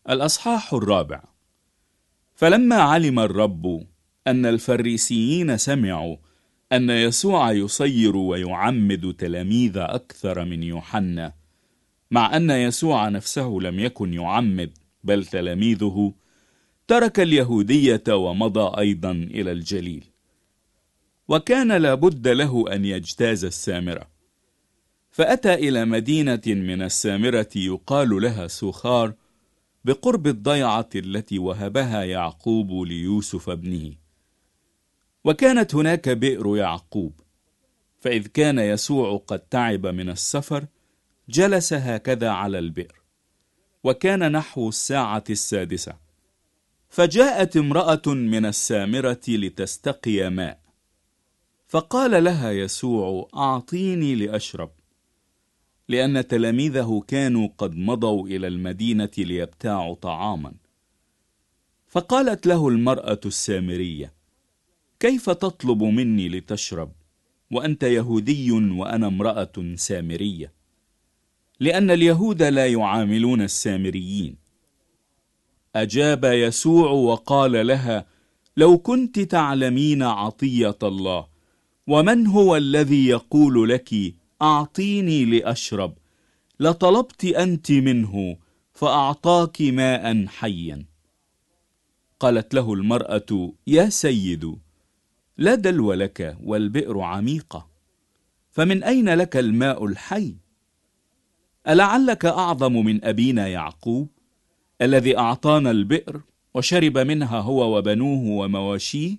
الأصحاح 4. فلما علم الرب أن الفريسيين سمعوا أن يسوع يصير ويعمد تلاميذ أكثر من يوحنا، مع أن يسوع نفسه لم يكن يعمد بل تلاميذه، ترك اليهودية ومضى أيضا إلى الجليل. وكان لابد له أن يجتاز السامرة، فأتى إلى مدينة من السامرة يقال لها سوخار، بقرب الضيعة التي وهبها يعقوب ليوسف ابنه. وكانت هناك بئر يعقوب، فإذ كان يسوع قد تعب من السفر جلس هكذا على البئر، وكان نحو 6:00. فجاءت امرأة من السامرة لتستقي ماء، فقال لها يسوع: أعطيني لأشرب، لأن تلاميذه كانوا قد مضوا إلى المدينة ليبتاعوا طعاما. فقالت له المرأة السامرية: كيف تطلب مني لتشرب وأنت يهودي وأنا امرأة سامرية؟ لأن اليهود لا يعاملون السامريين. أجاب يسوع وقال لها: لو كنت تعلمين عطية الله ومن هو الذي يقول لك أعطيني لأشرب، لطلبت أنت منه فأعطاك ماء حيا. قالت له المرأة: يا سيد، لا دلو لك والبئر عميقة، فمن أين لك الماء الحي؟ ألعلك أعظم من أبينا يعقوب الذي أعطانا البئر وشرب منها هو وبنوه ومواشيه؟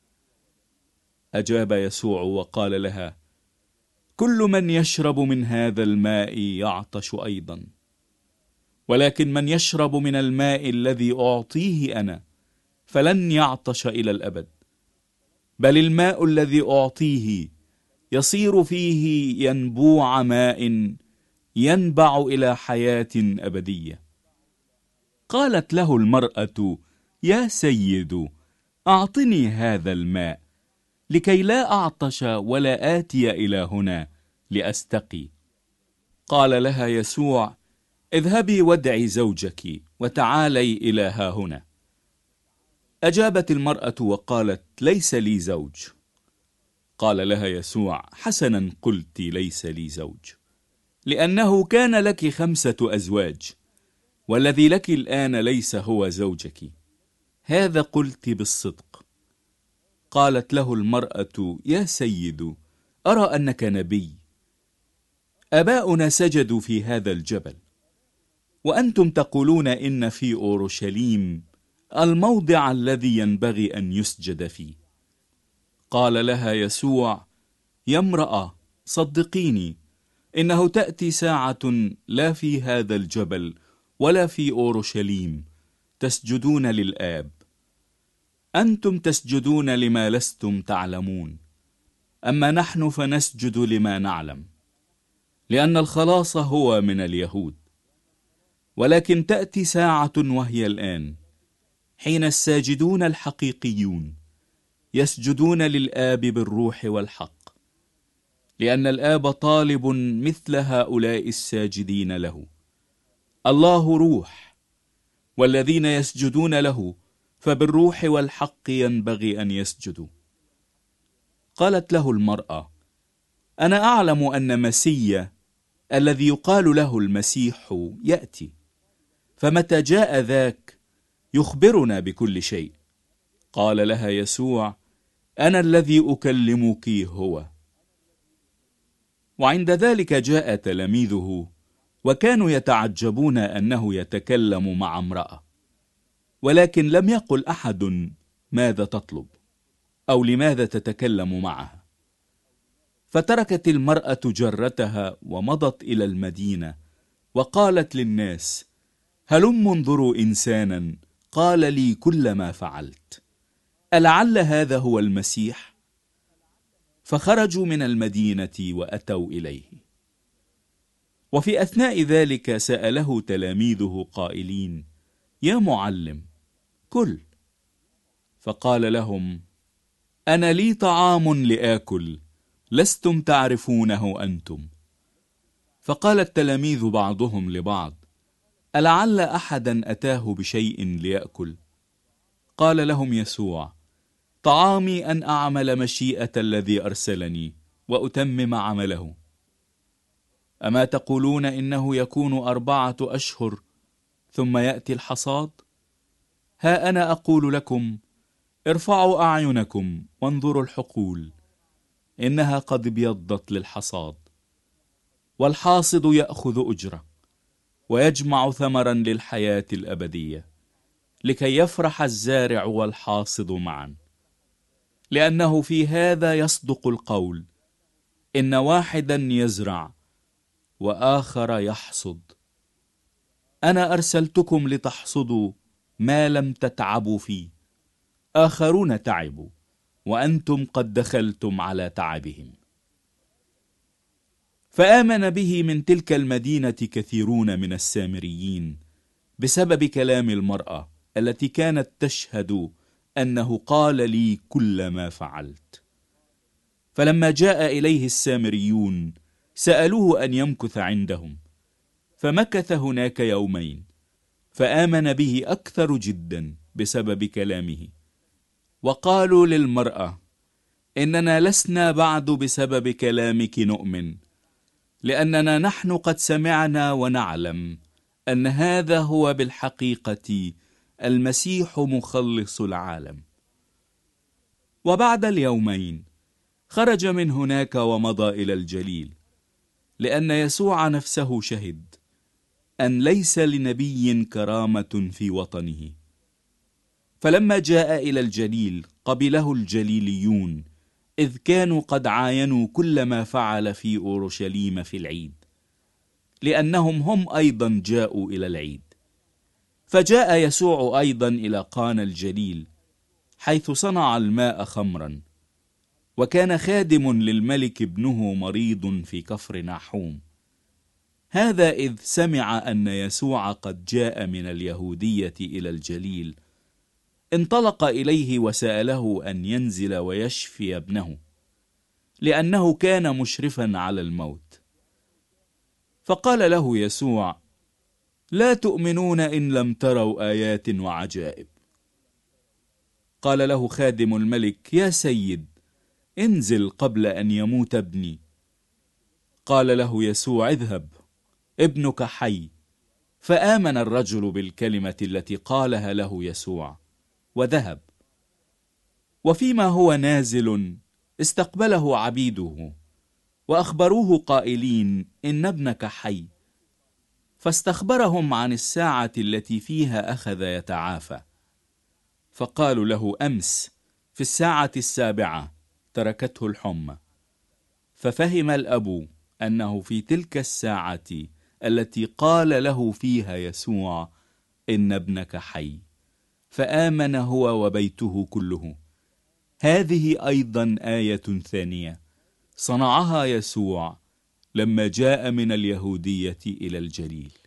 أجاب يسوع وقال لها: كل من يشرب من هذا الماء يعطش أيضا، ولكن من يشرب من الماء الذي أعطيه أنا فلن يعطش إلى الأبد، بل الماء الذي أعطيه يصير فيه ينبوع ماء ينبع إلى حياة أبدية. قالت له المرأة: يا سيد، أعطني هذا الماء لكي لا أعطش ولا آتي إلى هنا لأستقي. قال لها يسوع: اذهبي وادعي زوجك وتعالي إلى ها هنا. أجابت المرأة وقالت: ليس لي زوج. قال لها يسوع: حسنا قلت، ليس لي زوج، لأنه كان لك 5 أزواج، والذي لك الآن ليس هو زوجك، هذا قلت بالصدق. قالت له المرأة: يا سيد، أرى أنك نبي. آباؤنا سجدوا في هذا الجبل، وأنتم تقولون إن في أورشليم الموضع الذي ينبغي أن يسجد فيه. قال لها يسوع: يا امرأة، صدقيني، إنه تأتي ساعة لا في هذا الجبل ولا في أورشليم تسجدون للآب. أنتم تسجدون لما لستم تعلمون، أما نحن فنسجد لما نعلم، لأن الخلاص هو من اليهود. ولكن تأتي ساعة وهي الآن، حين الساجدون الحقيقيون يسجدون للآب بالروح والحق، لأن الآب طالب مثل هؤلاء الساجدين له. الله روح، والذين يسجدون له فبالروح والحق ينبغي أن يسجدوا. قالت له المرأة: أنا أعلم أن مسيا الذي يقال له المسيح يأتي، فمتى جاء ذاك يخبرنا بكل شيء. قال لها يسوع: أنا الذي أكلمك هو. وعند ذلك جاء تلاميذه، وكانوا يتعجبون أنه يتكلم مع امرأة، ولكن لم يقل أحد: ماذا تطلب؟ أو لماذا تتكلم معها؟ فتركت المرأة جرتها ومضت إلى المدينة، وقالت للناس: هلم انظروا إنسانا قال لي كل ما فعلت، ألعل هذا هو المسيح؟ فخرجوا من المدينة وأتوا إليه. وفي أثناء ذلك سأله تلاميذه قائلين: يا معلم، كل. فقال لهم: أنا لي طعام لآكل لستم تعرفونه أنتم. فقال التلاميذ بعضهم لبعض: ألعل أحدا أتاه بشيء ليأكل؟ قال لهم يسوع: طعامي أن أعمل مشيئة الذي أرسلني وأتمم عمله. أما تقولون إنه يكون 4 أشهر ثم يأتي الحصاد؟ ها أنا أقول لكم: ارفعوا أعينكم وانظروا الحقول، إنها قد ابيضت للحصاد. والحاصد يأخذ أجرة ويجمع ثمرا للحياة الأبدية، لكي يفرح الزارع والحاصد معا. لأنه في هذا يصدق القول: إن واحدا يزرع وآخر يحصد. أنا أرسلتكم لتحصدوا ما لم تتعبوا فيه. آخرون تعبوا وأنتم قد دخلتم على تعبهم. فآمن به من تلك المدينة كثيرون من السامريين بسبب كلام المرأة التي كانت تشهد أنه قال لي كل ما فعلت. فلما جاء إليه السامريون سألوه أن يمكث عندهم، فمكث هناك 2 يوم، فآمن به أكثر جدا بسبب كلامه. وقالوا للمرأة: إننا لسنا بعد بسبب كلامك نؤمن، لأننا نحن قد سمعنا ونعلم أن هذا هو بالحقيقة المسيح مخلص العالم. وبعد 2 يوم خرج من هناك ومضى إلى الجليل، لأن يسوع نفسه شهد أن ليس لنبي كرامة في وطنه. فلما جاء إلى الجليل قبله الجليليون، إذ كانوا قد عاينوا كل ما فعل في أورشليم في العيد، لأنهم هم أيضا جاءوا إلى العيد. فجاء يسوع أيضا إلى قانا الجليل، حيث صنع الماء خمرا. وكان خادم للملك ابنه مريض في كفر ناحوم. هذا إذ سمع أن يسوع قد جاء من اليهودية إلى الجليل، انطلق إليه وسأله أن ينزل ويشفي ابنه، لأنه كان مشرفا على الموت. فقال له يسوع: لا تؤمنون إن لم تروا آيات وعجائب. قال له خادم الملك: يا سيد، انزل قبل أن يموت ابني. قال له يسوع: اذهب، ابنك حي. فآمن الرجل بالكلمة التي قالها له يسوع وذهب. وفيما هو نازل استقبله عبيده وأخبروه قائلين: إن ابنك حي. فاستخبرهم عن الساعة التي فيها أخذ يتعافى. فقالوا له: أمس في 7 تركته الحمى. ففهم الأب أنه في تلك الساعة التي قال له فيها يسوع: إن ابنك حي، فآمن هو وبيته كله. هذه أيضا آية ثانية صنعها يسوع لما جاء من اليهودية إلى الجليل.